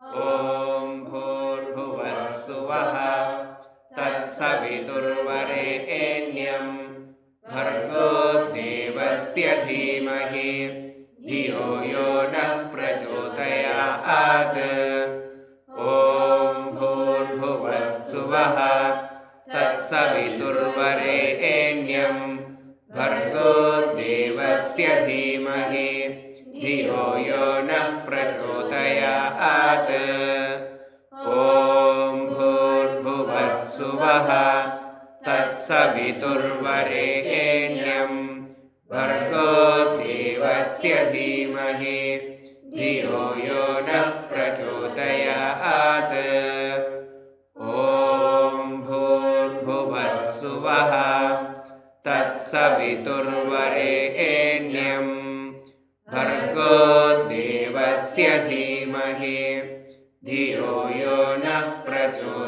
ॐ भूर्भुवः सुवः तत्सवितुर्वरेण्यं भर्गो देवस्य धीमहि धियो यो नः प्रचोदयात्। ॐ भूर्भुवः सुवः तत्सवितुर्वरेण्यं भर्गो देवस्य धीमहि धियो यो नः प्रचोदयात्। ॐ भूर्भुवः सुवः तत्सवितुर्वरेण्यं भर्गो देवस्य धीमहि धियो यो नः प्रचोदयात्। ॐ भूर्भुवः सुवः तत्सवितुर्वरेण्यं भर्गो देवस्य धीमहि धियो यो नः प्रचोदयात्।